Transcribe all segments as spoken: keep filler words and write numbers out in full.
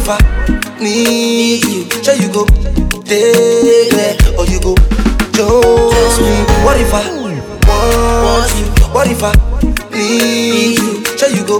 if I need you? Shall you go there or you go chose me? What if I want you? What if I need you? Shall you go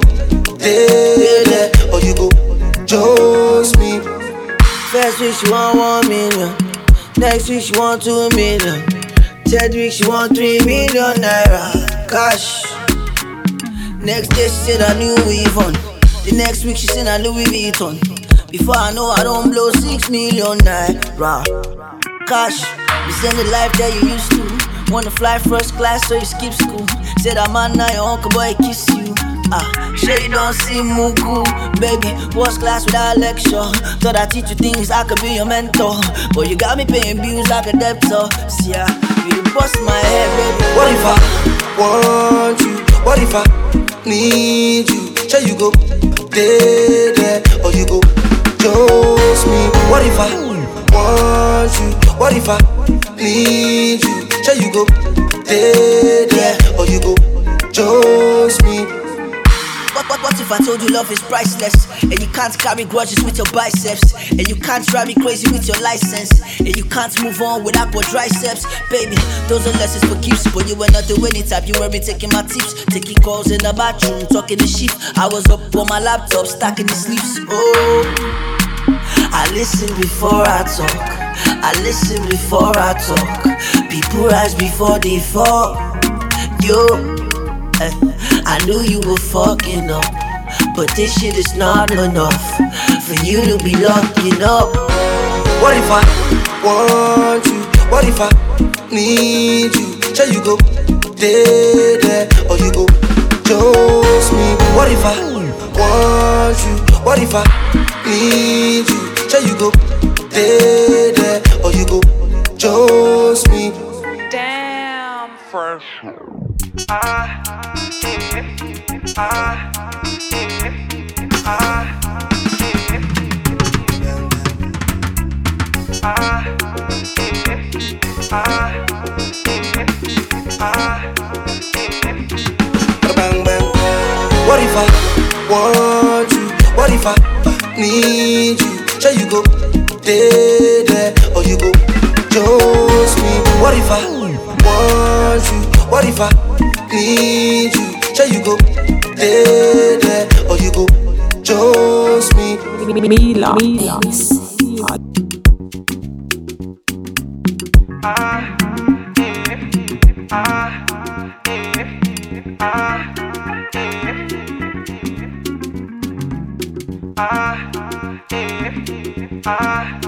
there or you go chose me? First week she want one million, next week she want two million, third week she want three million naira cash. Next day she said I knew weave on. The next week she said I Louis Vuitton. Before I know I don't blow six million naira cash. You send the life that you used to. Wanna fly first class so you skip school. Said I'm on now your uncle boy kiss you. Ah, sure you don't see Mugu, baby. What's class without lecture? Thought I teach you things, I could be your mentor. But you got me paying bills like a debtor. See ya, you bust my head, baby. What if I want you? What if I need you? Shall you go there, there or you go chose me? What if I want you? What if I need you? Shall you go there, there or you go chose me? What, what, what if I told you love is priceless? And you can't carry grudges with your biceps. And you can't drive me crazy with your license. And you can't move on without your triceps. Baby, those are lessons for keeps. But you were not the winning type, you were me taking my tips. Taking calls in the bathroom, talking to sheep. I was up on my laptop, stacking the sleeves. Oh, I listen before I talk. I listen before I talk. People rise before they fall. Yo, I knew you were fucking up, but this shit is not enough for you to be locking up. What if I want you? What if I need you? Shall you go there, there or you go chose me? What if I want you? What if I need you? Shall you go there, there or you go chose me? Damn, fresh. Ah, eh, ah, eh, ah, eh, ah, eh, ah, eh, ah, eh. Bang bang. What if I want you? What if I need you? Shall you go there, there or you go chose me? What if I want you? What if I need you? Shall you go there, there or you go chose me? Mila, Mila. Ah, eh, ah, eh, ah, eh, ah, eh, ah.